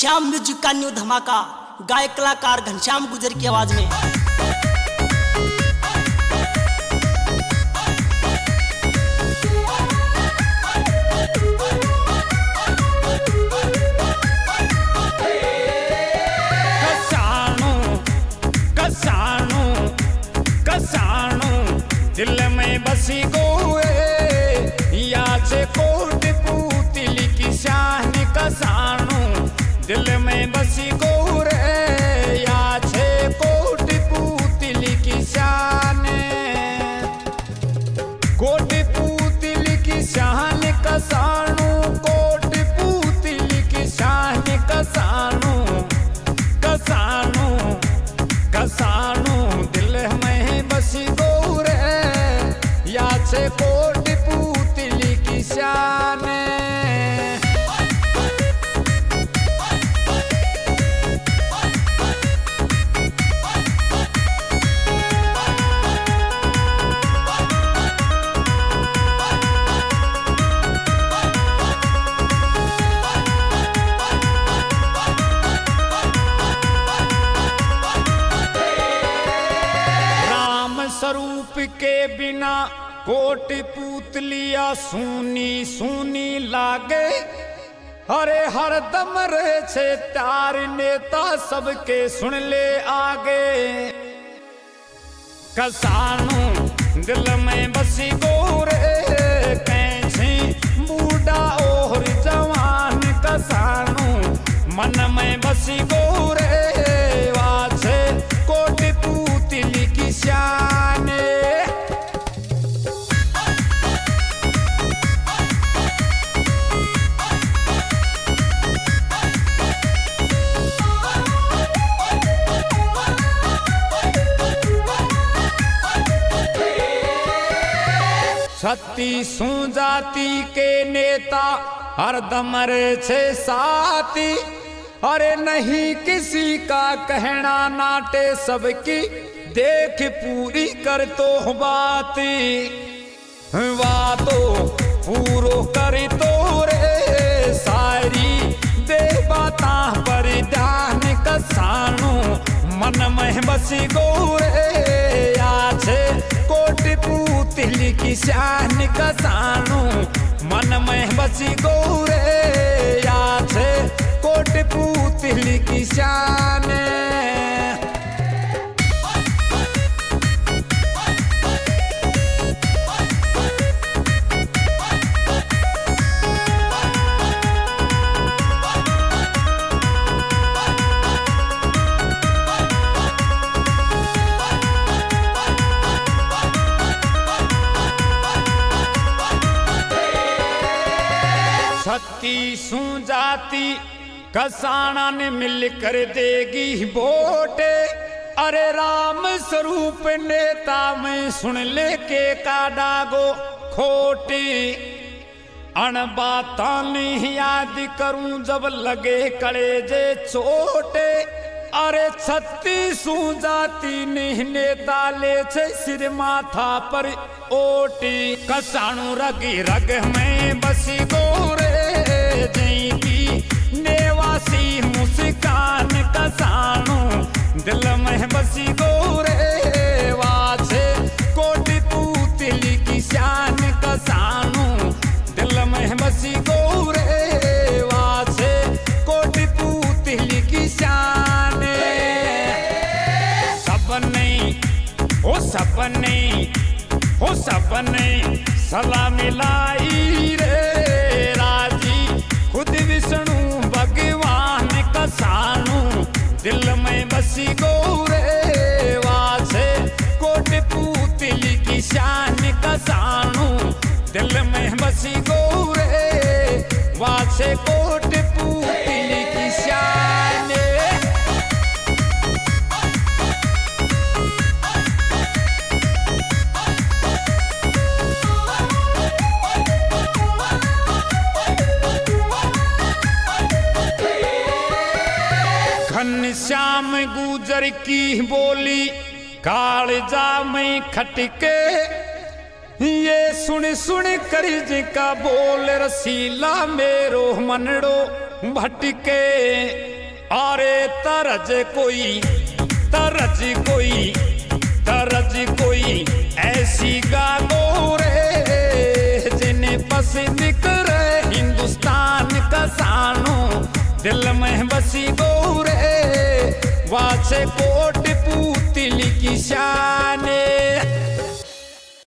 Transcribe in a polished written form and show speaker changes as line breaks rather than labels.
Shyam music का new धमाका गायक कलाकार घनश्याम गुजर की आवाज में।
दिल में बसी गोए या से कोट पूतली की शान कसानू दिल में बसी गोरे या से कोट पूतली की शान कोट पूतली की शान कसानू कोट पूतली की शान कसानू कसानू कसानू दिल में बसी गोरे या से कोट पूतली की शान राम स्वरूप के बिना कोट पूतलिया सूनी सूनी लागे। अरे हर दम रहे छे तार नेता सबके सुन ले आगे। कसानू दिल में बसी गोरे कैसी बूढ़ा और जवान कसानू मन में बसी गोरे वाछे कोट पूतली की शान छत्तीसू जाति के नेता हरदम रे छे साथी। अरे नहीं किसी का कहना नाटे सबकी देख पूरी कर तो बाती बातों पूरो कर तो रे सारी दे बाता पर ध्यान कसानू मन में बसी गोरे आछे कोट पूतली की शान कसानू मन में बसी गोरे आछे कोट पूतली की शान छत्तीसू जाति कसाना ने मिलकर देगी वोट। अरे राम स्वरूप नेता में सुन ले के का डागो खोटी अण बाता नहीं याद करूं जब लगे कलेजे चोटे। अरे छत्तीसू जाति ने नेता ले छे सिर माथा पर ओटी। कसाणू रगी रग में बसी गोरे जई की नेवासी मुस्कान कसाणू दिल में बसी गोरे वाछे कोट पूतली की शान कसाणू दिल में बसी गोरे वाछे कोट पूतली की शान सपने सलाह मिलाई रे राजी खुद विष्णु भगवान कसानू दिल में बसी गोरे वाछे कोट पूतली की शान कसानू दिल में बसी गोरे वाछे कोट पूतली की शान घनश्याम गुजर की बोली कालजा में खटके। ये सुन सुन कर जिका बोल रसीला मेरो मनड़ो भटके। अरे तरज कोई ऐसी गागो रे जिन्हें पसंद करे हिंदुस्तान का सानो दिल में बसी गोरे वासे कोट पुतली की शान